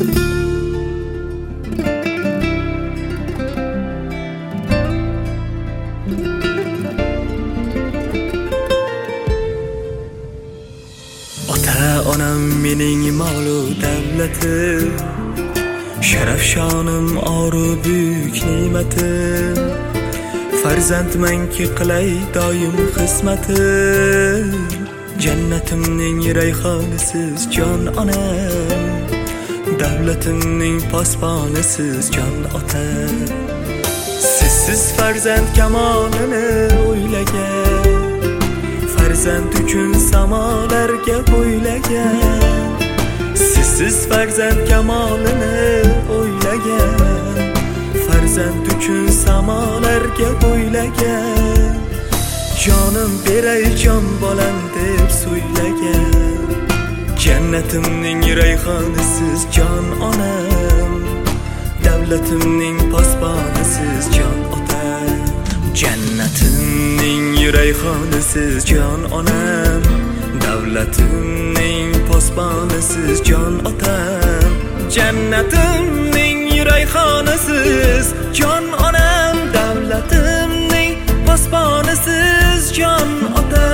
Ota-onam mening molu davlatim, sharaf shonim oru buyuk ne'matim. Farzandmanki qilay doim xizmatim, jannatimning rayhonisiz jon onam, davlatimning posbonisiz jon ota. Sizsiz farzand kamolini o'ylagan, farzand uchun samolarga bo'ylagan. Sizsiz farzand kamolini o'ylagan, farzand uchun samolarga bo'ylagan. Jonim beray jon bolam deb so'ylagan, jannatimning rayhonisiz jon onam, davlatimning posbonisiz jon ota. Jannatimning rayhonisiz jon onam, davlatimning posbonisiz jon ota. Jannatimning rayhonisiz jon onam, davlatimning posbonisiz jon ota.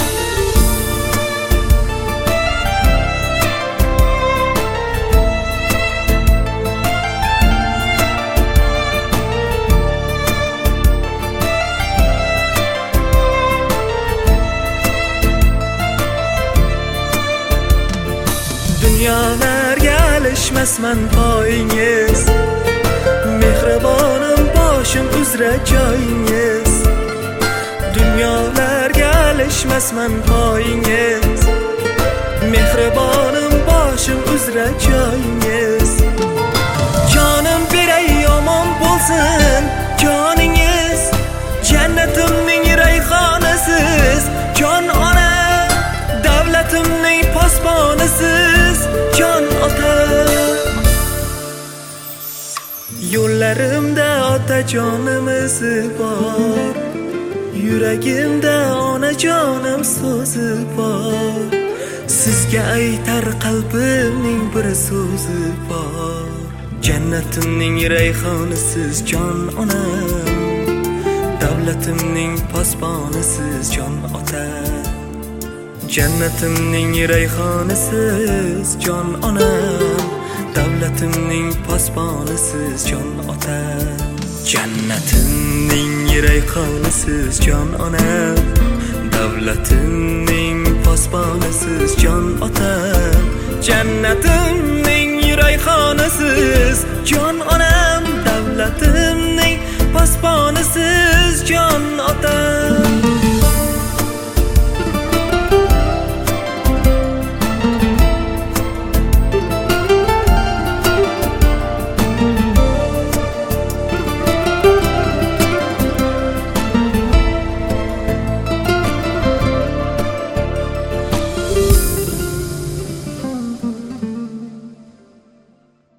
Dunyolarga alishmasman poyingiz, mehribonim boshim uzra joyingiz. Dunyolarga alishmasman poyingiz, mehribonim boshim uzra joyingiz. Jonim beray omon bo'lsin joningiz, jannatimning rayhonisiz jon ona, davlatimning posbonisiz jon ota. Yo'llarimda otajonimiz bor, yuragimda onajonim so'zi bor. Sizga aytar qalbimning bir so'zi bor, jannatimning rayhonisiz jon onam, davlatimning posbonisiz jon ota. Jannatimning rayhonisiz jon onam, davlatimning posbonisiz jon ota. Jannatimning rayhonisiz jon onam, davlatimning posbonisiz jon ota. Jannatim